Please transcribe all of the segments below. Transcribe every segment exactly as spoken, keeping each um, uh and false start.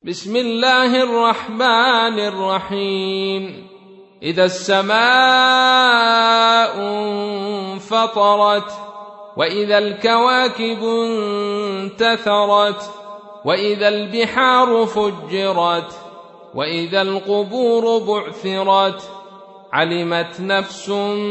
بسم الله الرحمن الرحيم. إذا السماء انفطرت، وإذا الكواكب انتثرت، وإذا البحار فجرت، وإذا القبور بعثرت، علمت نفس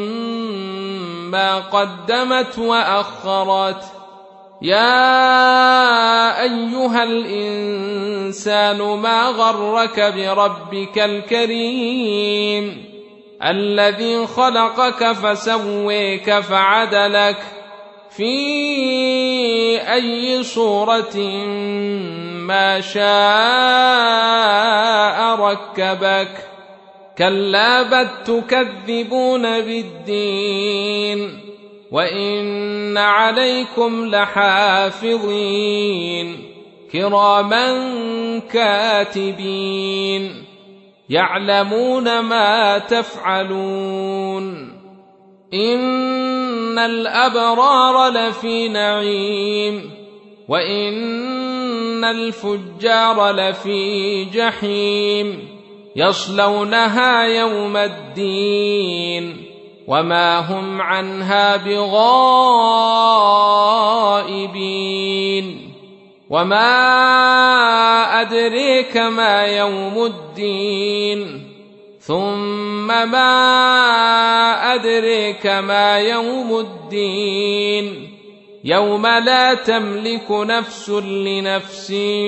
ما قدمت وأخرت. يا أيها الإنسان ما غرك بربك الكريم الذي خلقك فسويك فعدلك في أي صورة ما شاء ركبك. كلا بل تكذبون بالدين، وإن عليكم لحافظين كراما كاتبين يعلمون ما تفعلون. إن الأبرار لفي نعيم، وإن الفجار لفي جحيم يصلونها يوم الدين وما هم عنها بغائبين. وما أدريك ما يوم الدين، ثم ما أدريك ما يوم الدين، يوم لا تملك نفس لنفس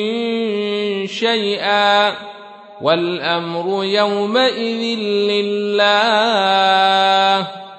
شيئا والأمر يومئذ لله.